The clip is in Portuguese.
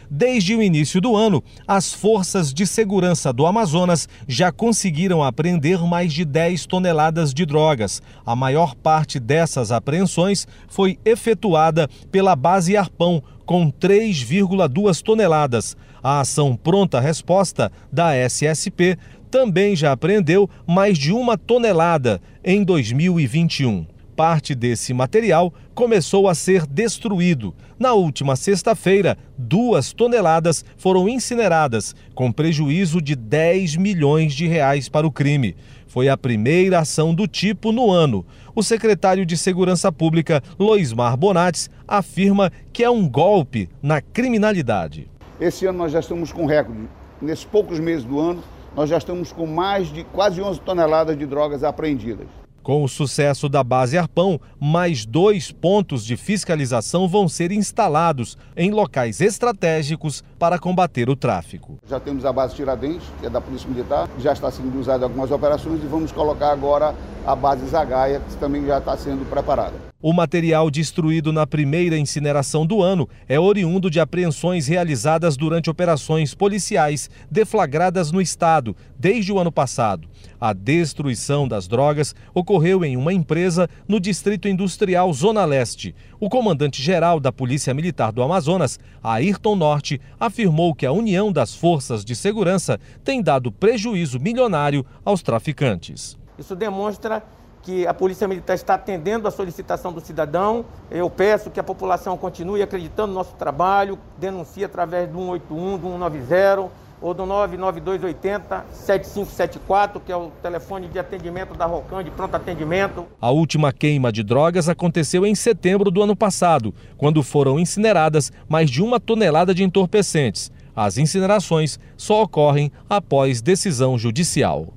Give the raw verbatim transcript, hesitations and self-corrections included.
Desde o início do ano, as forças de segurança do Amazonas já conseguiram apreender mais de dez toneladas de drogas. A maior parte dessas apreensões foi efetuada pela base Arpão, com três vírgula duas toneladas. A ação Pronta Resposta da S S P também já apreendeu mais de uma tonelada em dois mil e vinte e um. Parte desse material começou a ser destruído. Na última sexta-feira, duas toneladas foram incineradas, com prejuízo de dez milhões de reais para o crime. Foi a primeira ação do tipo no ano. O secretário de Segurança Pública, Loismar Bonates, afirma que é um golpe na criminalidade. Esse ano nós já estamos com recorde. Nesses poucos meses do ano, nós já estamos com mais de quase onze toneladas de drogas apreendidas. Com o sucesso da base Arpão, mais dois pontos de fiscalização vão ser instalados em locais estratégicos para combater o tráfico. Já temos a base Tiradentes, que é da Polícia Militar, já está sendo usada em algumas operações, e vamos colocar agora a base Zagaia, que também já está sendo preparada. O material destruído na primeira incineração do ano é oriundo de apreensões realizadas durante operações policiais deflagradas no estado desde o ano passado. A destruição das drogas ocorreu em uma empresa no Distrito Industrial Zona Leste. O comandante-geral da Polícia Militar do Amazonas, Ayrton Norte, afirmou que a união das forças de segurança tem dado prejuízo milionário aos traficantes. Isso demonstra que a Polícia Militar está atendendo a solicitação do cidadão. Eu peço que a população continue acreditando no nosso trabalho, denuncie através do um oito um, do um nove zero ou do nove nove dois oito zero, sete cinco sete quatro, que é o telefone de atendimento da Rocan, de pronto atendimento. A última queima de drogas aconteceu em setembro do ano passado, quando foram incineradas mais de uma tonelada de entorpecentes. As incinerações só ocorrem após decisão judicial.